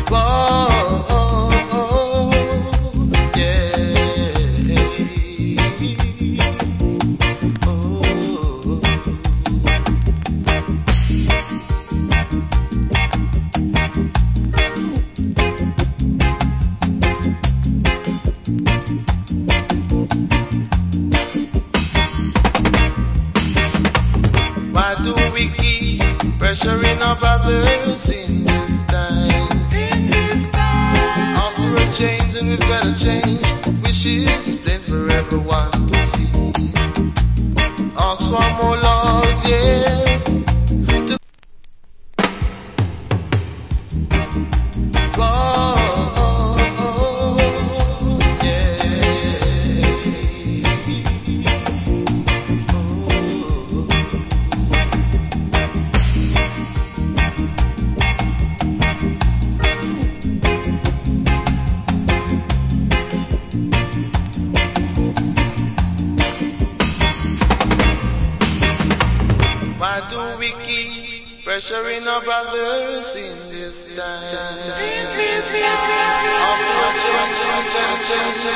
Whoa, yeah. Why do we keep pressuring our brothers in this time? After a change, and we've got to change. Wishes plain for everyone to see. Ask for more laws, yes. Why do we keep pressuring our brothers in this time? After a change,